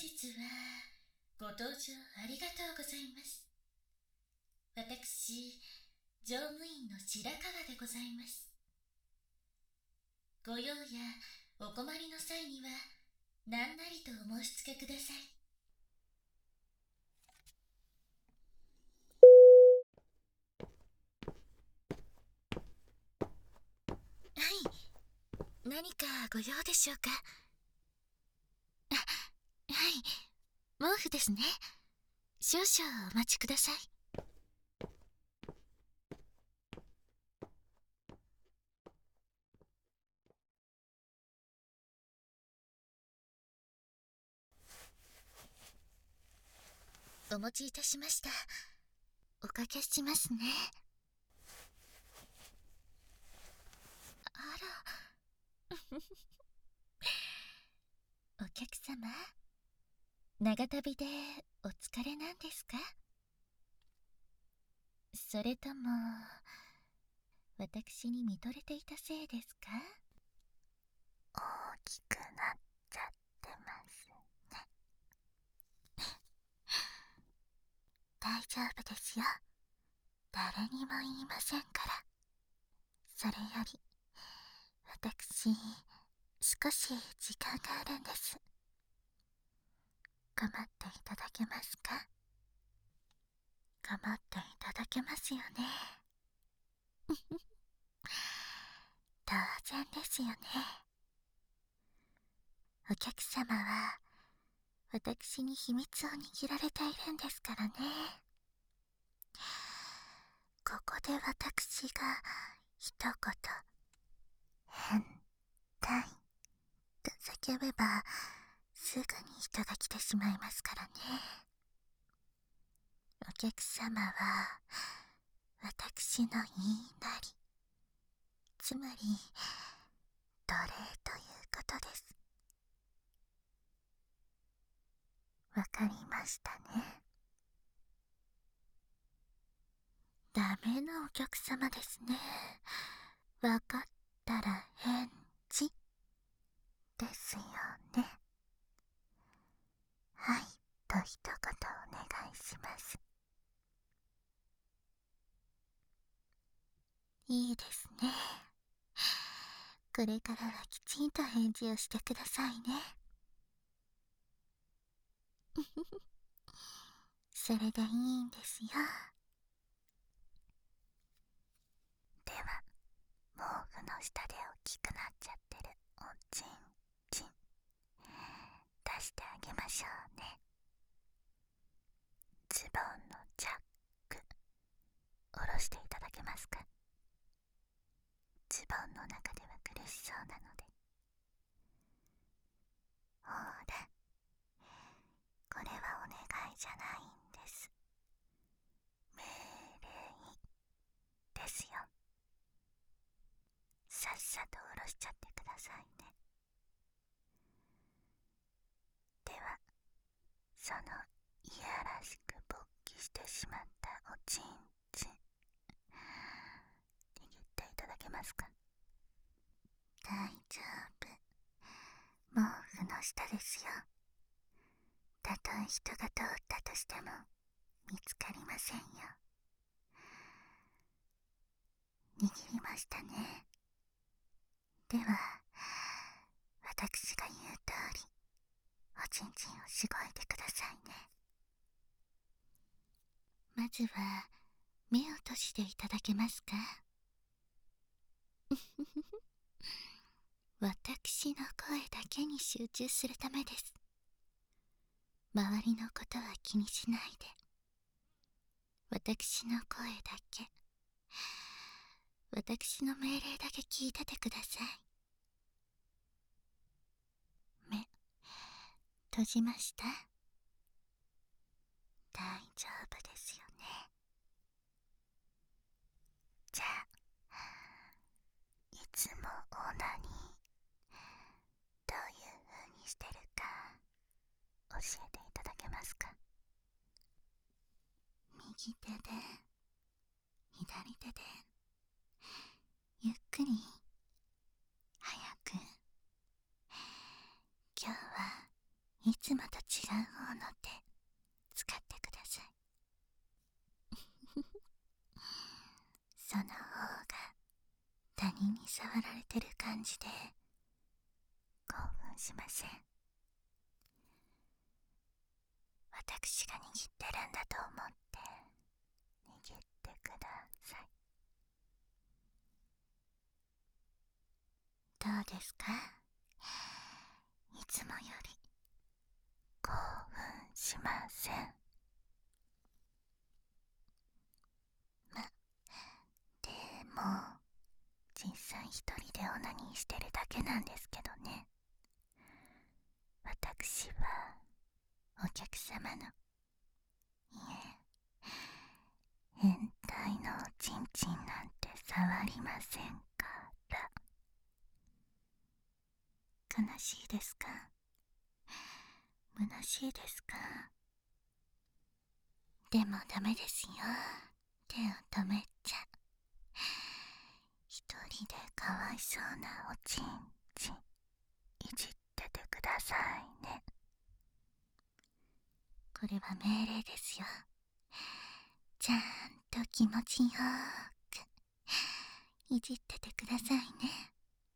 日はご搭乗ありがとうございます。私、乗務員の白川でございます。ご用やお困りの際には何なりとお申し付けください。はい、何かご用でしょうか。はい、毛布ですね。少々お待ちください。お持ちいたしました。おかけしますね。あらお客様、長旅でお疲れなんですか？それとも私に見とれていたせいですか？大きくなっちゃってますね。大丈夫ですよ。誰にも言いませんから。それより私、少し時間があるんです。構っていただけますか？構っていただけますよね。当然ですよね。お客様は私に秘密を握られているんですからね。ここで私が一言変態と叫べばすぐに人が来てしまいますからね。お客様は私の言いなり、つまり奴隷ということです。わかりましたね。ダメなお客様ですね。わかったら返事ですよね。はいと一言お願いします。いいですね。これからはきちんと返事をしてくださいね。それでいいんですよ。では、毛布の下で大きくなっちゃってるおちんちん出してあげましょうね。ズボンのチャック下ろしていただけますか？ズボンの中では苦しそうなので。ほら、これはお願いじゃないんです。命令ですよ。さっさと下ろしちゃってくださいね。では、そのいやらしく勃起してしまったおちんちん握っていただけますか？大丈夫。毛布の下ですよ。たとえ人が通ったとしても見つかりませんよ。握りましたね。では、私が言う通りおちんちんをしごいてくださいね。まずは目を閉じていただけますか？私の声だけに集中するためです。周りのことは気にしないで、私の声だけ、私の命令だけ聞いててください。目閉じました？大丈夫ですよね。じゃあ、いつもオナニーどういう風にしてるか教えていただけますか？右手で、左手で、ゆっくり、早く。今日はいつもと違う触られてる感じで興奮しません。私が握ってるんだと思って握ってください。どうですか？いつもより興奮しません？でも実際一人でオナニーしてるだけなんですけどね。私はお客様の、いえ、変態のおちんちんなんて触りませんから。悲しいですか？虚しいですか？でもダメですよ。手を止めちゃ。一人でかわいそうなおちんちんいじっててくださいね。これは命令ですよ。ちゃんと気持ちよーくいじっててくださいね。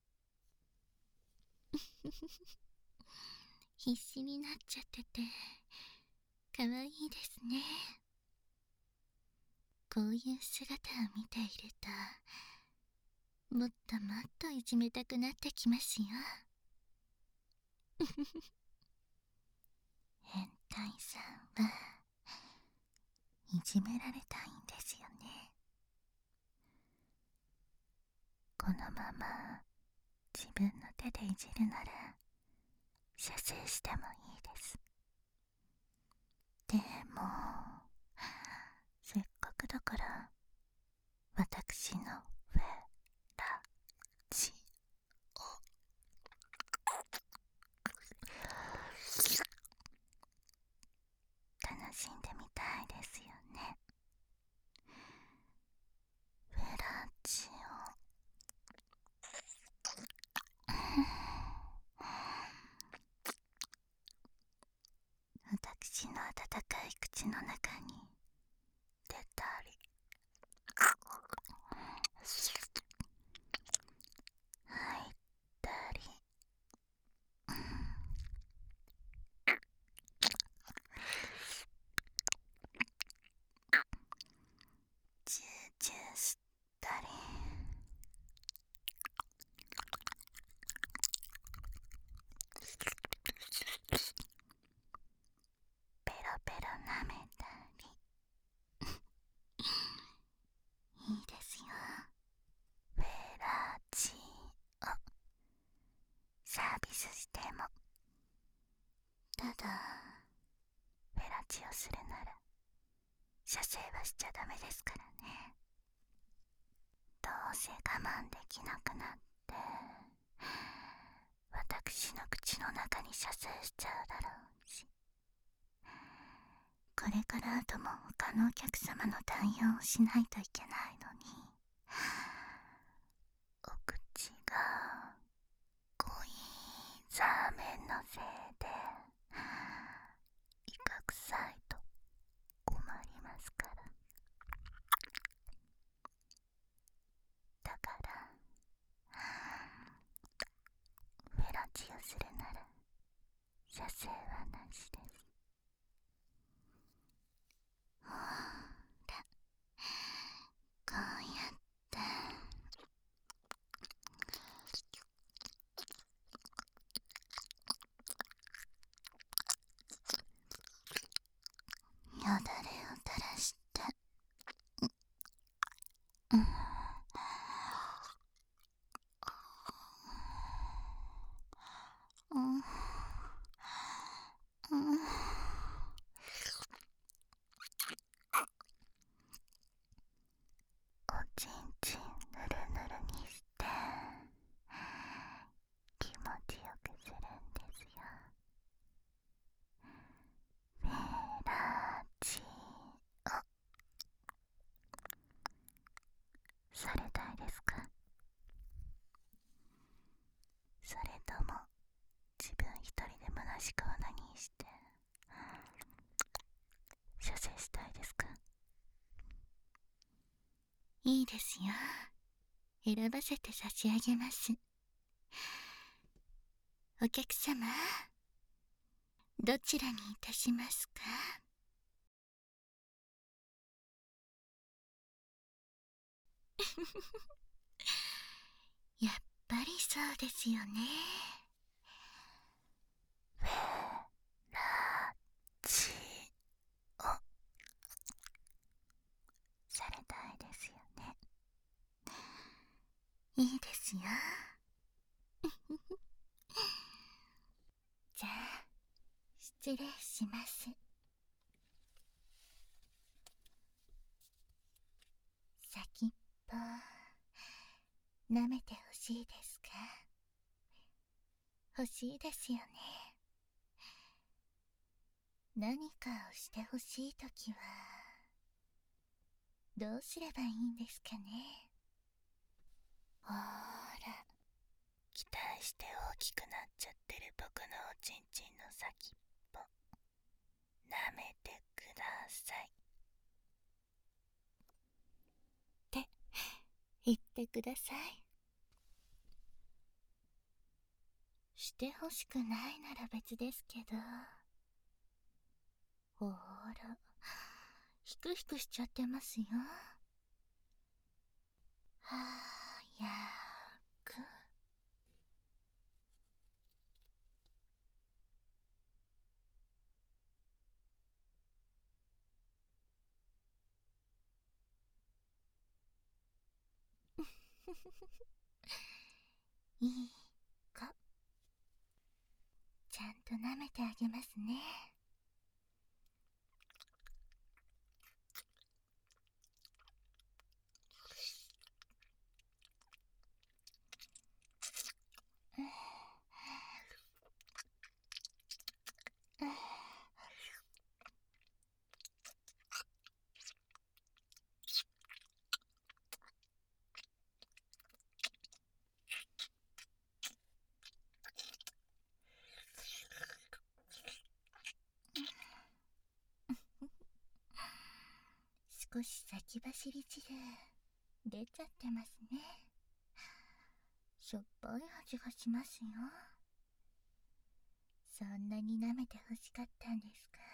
必死になっちゃっててかわいいですね。こういう姿を見ているともっともっといじめたくなってきますよ。変態さんはいじめられたいんですよね。このまま自分の手でいじるなら射精してもいいです。でもせっかくだから私のフェラチオ楽しんでみたいですよね。フェラチオ私の温かい口の中に出たり入ったり、チューチューしたり、ペロペロ舐めたり、いいですよ。フェラチオサービスしても。ただフェラチオするなら射精はしちゃダメですからね。どうせ我慢できなくなって私の口の中に射精しちゃうだろうし、これから後も他のお客様の対応をしないといけないのに、お口が濃いザーメンのせいでイカ臭いと困りますから。だからフェラチオするなら射精はなしです。ほら、こうやってよだれを垂らして、うん、うん、うん、おちんちんぬるぬるにして気持ちよくするんですよ。フェラチオされたいですか？それとも自分一人で虚しくオナニーして射精したいですか？いいですよ。 選ばせて差し上げます。お客様、どちらにいたしますか？やっぱりそうですよね。ラジオされたいですよね。いいですよ。じゃあ、失礼します。先っぽ、舐めてほしいですか？欲しいですよね。何かをしてほしいときは、どうすればいいんですかね。ほーら、期待して大きくなっちゃってる僕のおちんちんの先っぽ、舐めてください。って言ってください。してほしくないなら別ですけど。ほーら、ひくひくしちゃってますよ。はーやーく。いい子。ちゃんと舐めてあげますね。少し先走り汁出ちゃってますね。しょっぱい味がしますよ。そんなに舐めて欲しかったんですか？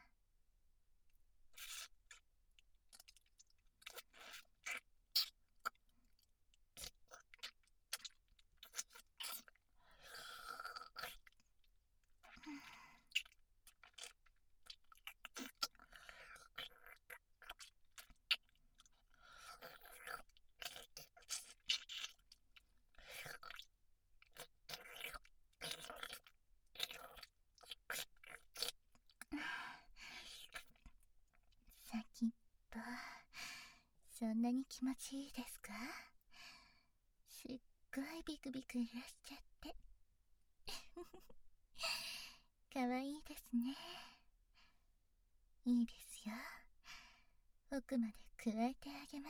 先っぽ、そんなに気持ちいいですか？すっごいビクビク揺らしちゃってかわいいですね。いいですよ。奥まで加えてあげます。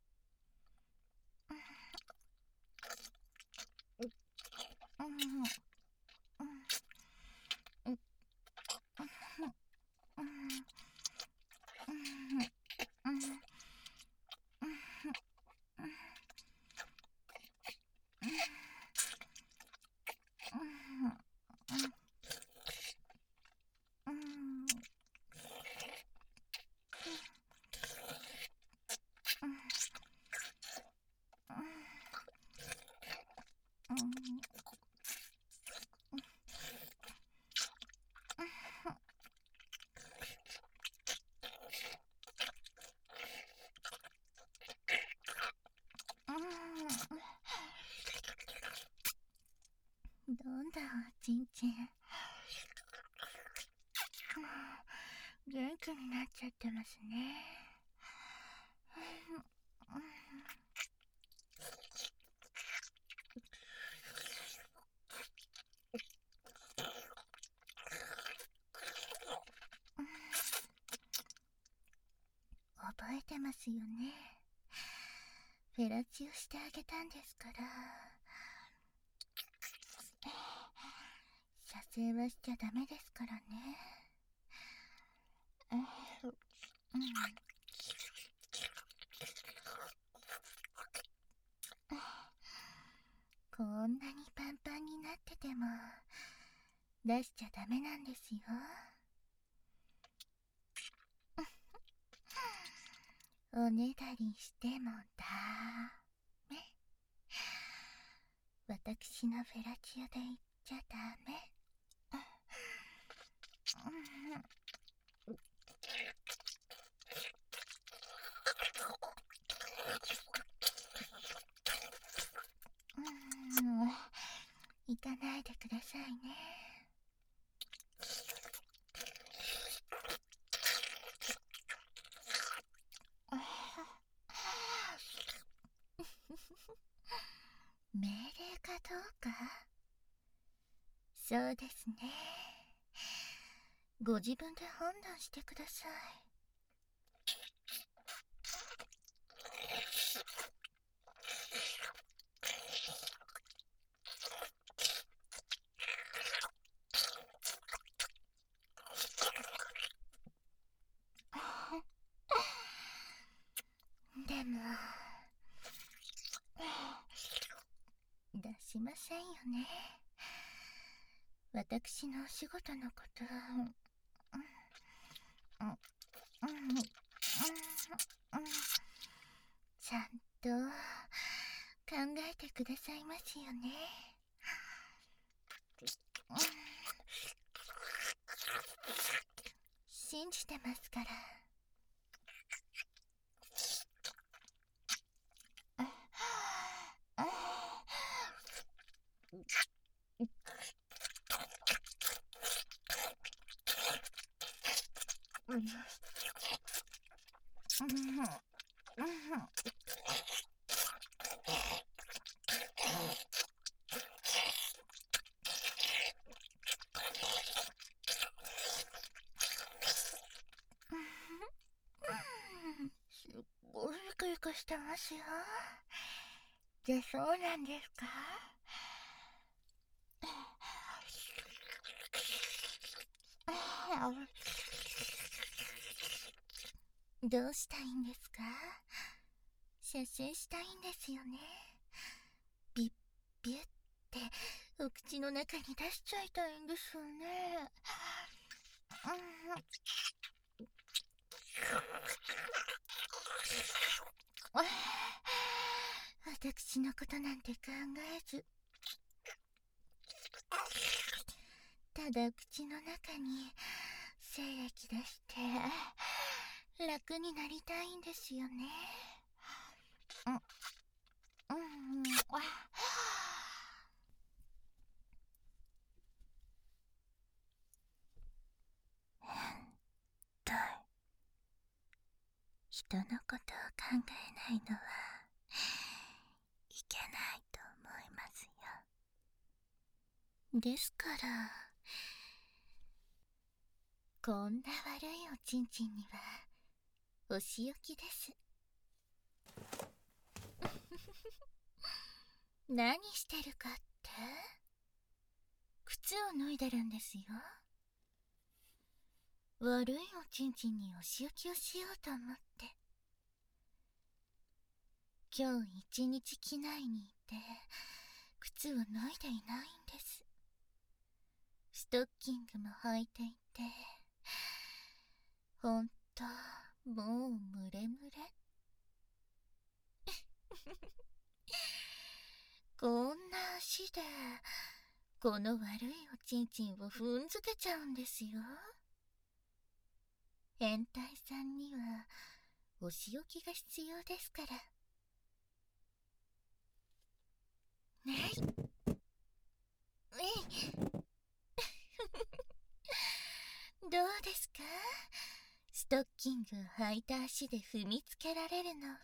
うんうんうんうんどんだおちんちん。元気になっちゃってますね。覚えてますよね。フェラチオしてあげたんですから。射精はしちゃダメですからね。 こんなにパンパンになってても出しちゃダメなんですよ。おねだりしてもダメ。私のフェラチオで言っちゃダメ。行かないでくださいね。命令かどうか。そうですね。ご自分で判断してください。でも出しませんよね。私のお仕事のこと。ちゃんと考えてくださいますよね。信じてますから。すっごいイカイカしてますよ。じゃあそうなんですか？どうしたいんですか？射精したいんですよね。ビッビュってお口の中に出しちゃいたいんですよね。私のことなんて考えず、ただ口の中に精液出して楽になりたいんですよね。人のことを考えないのはいけないと思いますよ。ですからこんな悪いおちんちんにはお仕置きです。何してるかって？靴を脱いでるんですよ。悪いおちんちんにお仕置きをしようと思って。今日一日機内にいて靴を脱いでいないんです。ストッキングも履いていて、ほんともうムレムレ。こんな足でこの悪いおちんちんを踏んづけちゃうんですよ。変態さんにはお仕置きが必要ですからね。どうですか？ストッキングを履いた足で踏みつけられるのは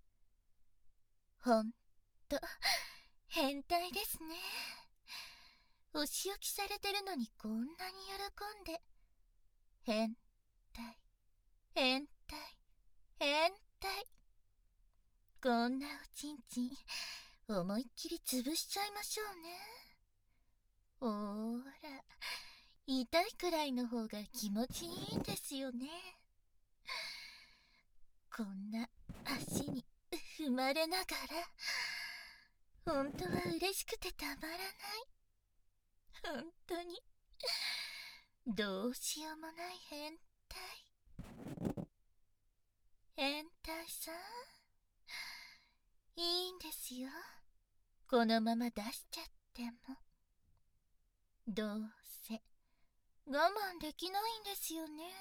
ほんと変態ですね。お仕置きされてるのにこんなに喜んで。変態変態変態。こんなおちんちん思いっきり潰しちゃいましょうね。ほーら、痛いくらいの方が気持ちいいんですよね。こんな足に踏まれながら本当は嬉しくてたまらない。本当にどうしようもない変態。変態さん、いいんですよ、このまま出しちゃっても。どうせ我慢できないんですよね。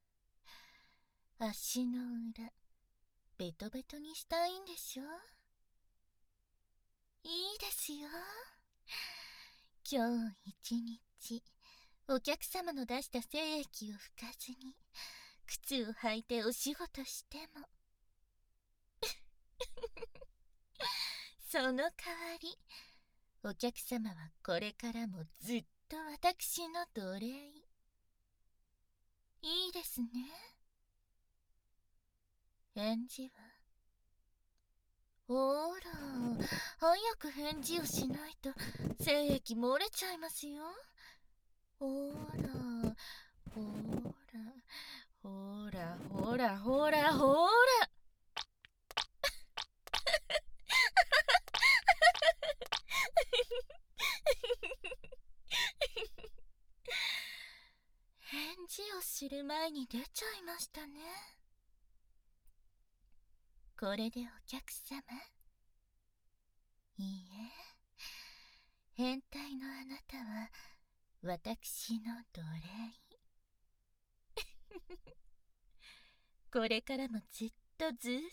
足の裏ベトベトにしたいんでしょ。いいですよ、今日一日お客様の出した精液を拭かずに靴を履いてお仕事してもその代わりお客様はこれからもずっと私の奴隷。いいですね。返事は？ほら、早く返事をしないと精液漏れちゃいますよ。ほらほらほらほらほら返事をする前に出ちゃいましたね。これでお客様、いいえ、変態のあなたは私の奴隷。これからもずっと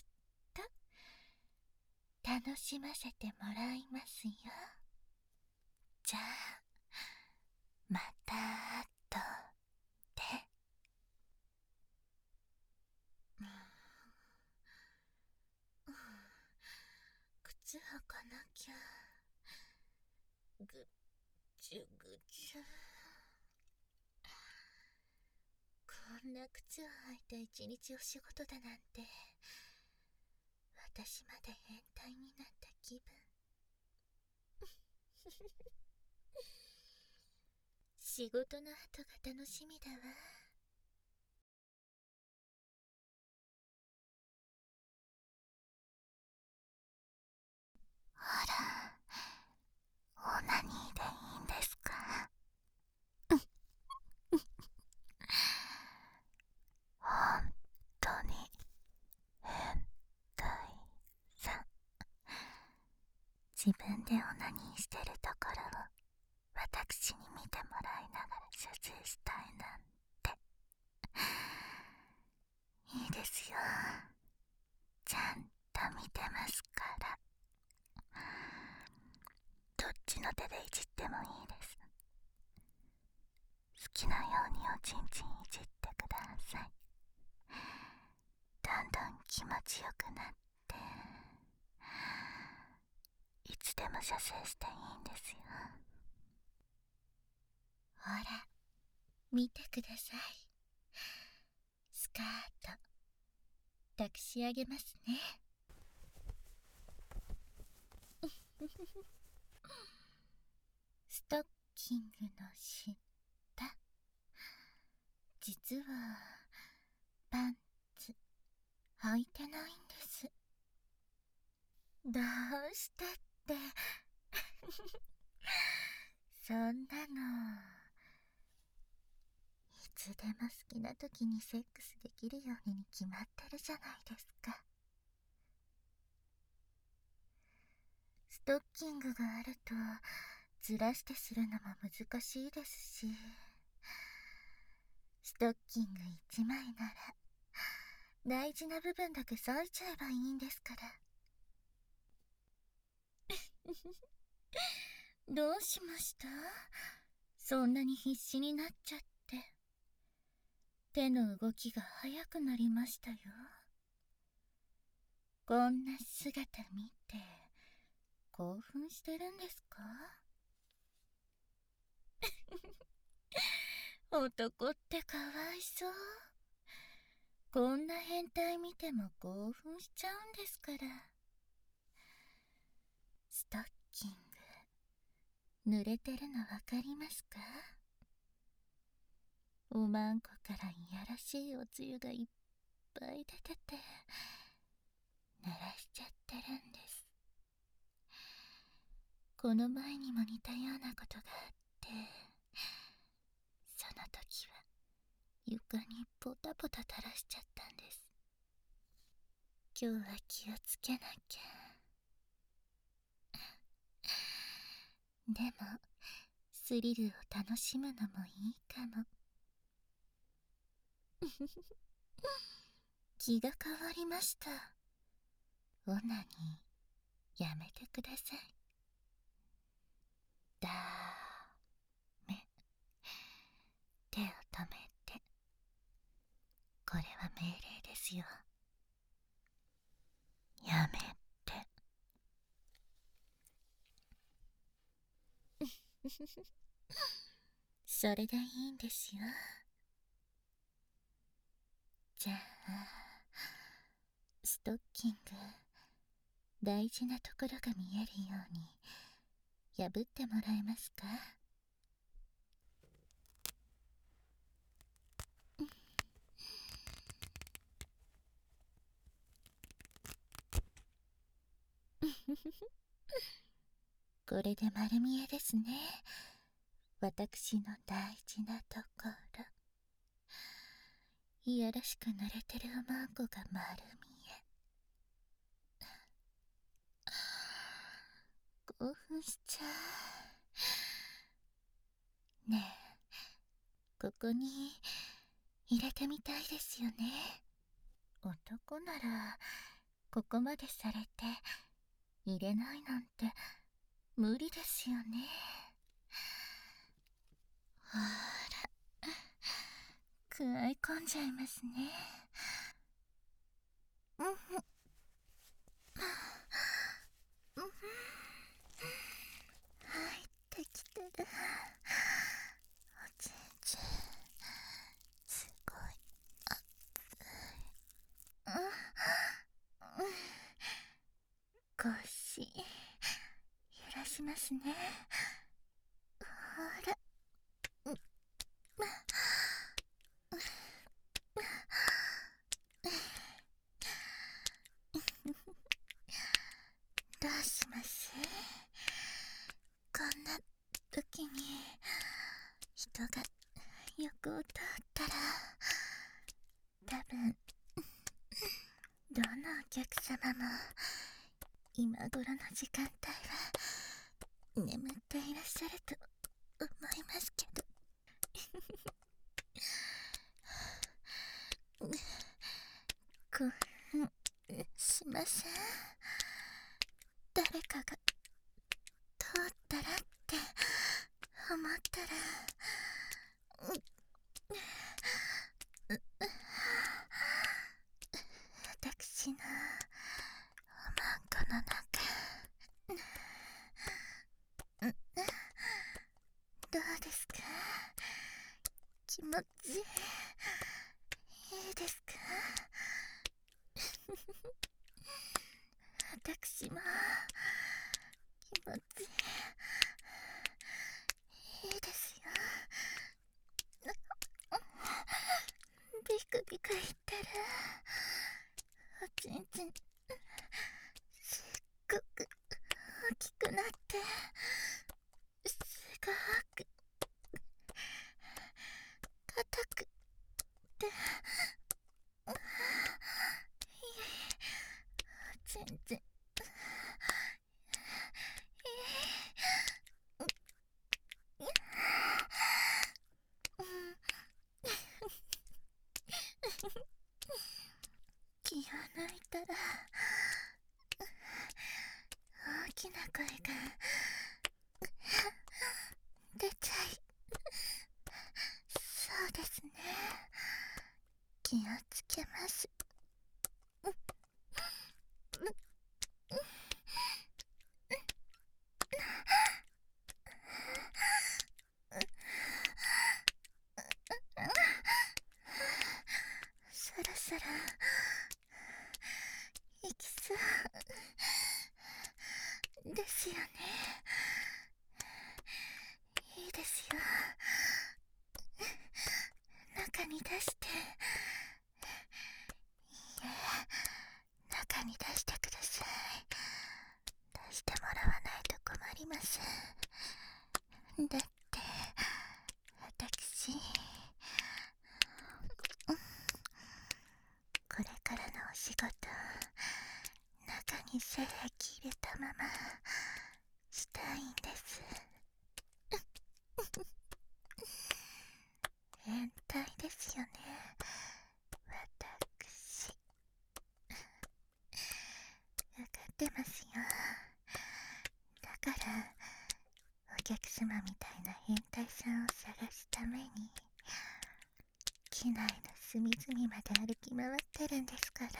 楽しませてもらいますよ。じゃあまた後で。靴履かなきゃ。ぐっちゅぐちゅ。こんな靴を履いた一日お仕事だなんて、私まで変態になった気分。仕事の後が楽しみだわ。ほら、オナニーでいいんですか？本当に変態さん。自分でオナニーしてるところを私に見てもらいながら射精したいなんて。いいですよ、ちゃんと見てますから。どっちの手でいじってもいいです。好きなようにおちんちんいじってください。どんどん気持ちよくなって、いつでも射精していいんですよ。ほら、見てください。スカート抱きし上げますね。ストッキングの下、実はパンツ履いてないんです。どうしてってそんなの、いつでも好きな時にセックスできるように決まってるじゃないですか。ストッキングがあるとずらしてするのも難しいですし、ストッキング1枚なら大事な部分だけ裂いちゃえばいいんですから。どうしました？そんなに必死になっちゃって。手の動きが速くなりましたよ。こんな姿見て興奮してるんですか？男ってかわいそう。こんな変態見ても興奮しちゃうんですから。ストッキング濡れてるのわかりますか？おまんこからいやらしいおつゆがいっぱい出てて濡らしちゃってるんです。 この前にも似たようなことがあって、その時は床にポタポタ垂らしちゃったんです。今日は気をつけなきゃ。でもスリルを楽しむのもいいかも。気が変わりました。オナニーやめてください。だめ。手を止めて。これは命令ですよ。やめて。それがいいんですよ。じゃあストッキング大事なところが見えるように破ってもらえますか？これで丸見えですね。私の大事なところ。いやらしく濡れてるおまんこが丸見え。興奮しちゃう。ねえ、ここに入れてみたいですよね。男ならここまでされて入れないなんて無理ですよね。ほら、くわえ込んじゃいますね。うんうん、入ってきてる。おちんちんすごい熱い。腰揺らしますね。ほら、どうします？こんな時に人が横を通ったら多分どのお客様も今頃の時間帯は眠っていらっしゃると思いますけど。興奮しません？誰かが通ったらって思ったら、私のおまんこの中、どうですか？気持ちいいですか？私も気持ちいいですよ。ビクビク言ってる。おちんちんすっごく大きくなってすごく硬くて、おちんちん気を抜いたら大きな声が出ちゃいそうですね。気をつけます。そろそろ行きそうですよね。いいですよ。中に出して。いいえ、中に出してください。出してもらわないと困ります。 だって私、これからのお仕事、中に精液入れたまましたいんです。変態ですよね、私。わかってますよ。だからお客様みたいな変態さんを探すために機内の隅々まで歩き回ってるんですから。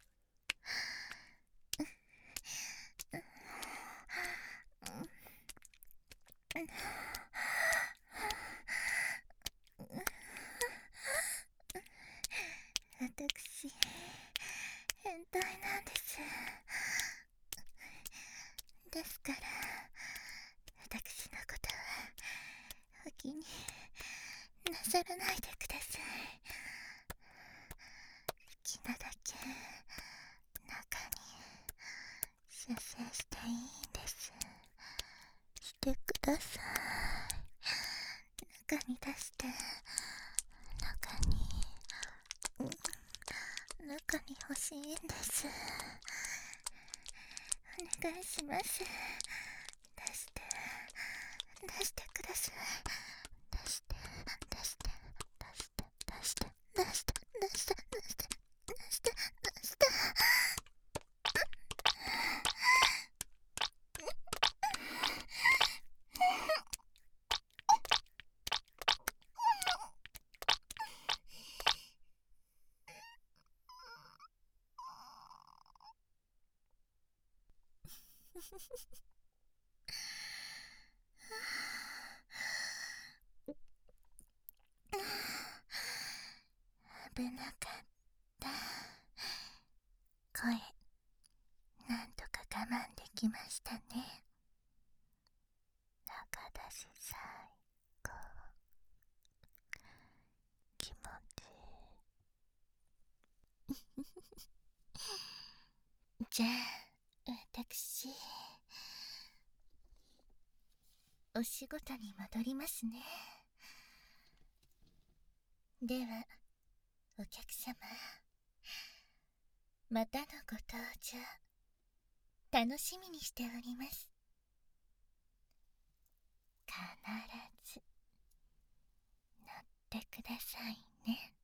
私、変態なんです。ですから私のことはお気になさらないでください。好きなだけ中に射精していいんです。してください。中に出して中に中に欲しいんです。お願いします。出して出してください。出して出して出して出して出して出して出して出して出して。危なかった。声なんとか我慢できましたね。中出し最高。気持ちいい。じゃあ私お仕事に戻りますね。ではお客様、またのご登場楽しみにしております。必ず乗ってくださいね。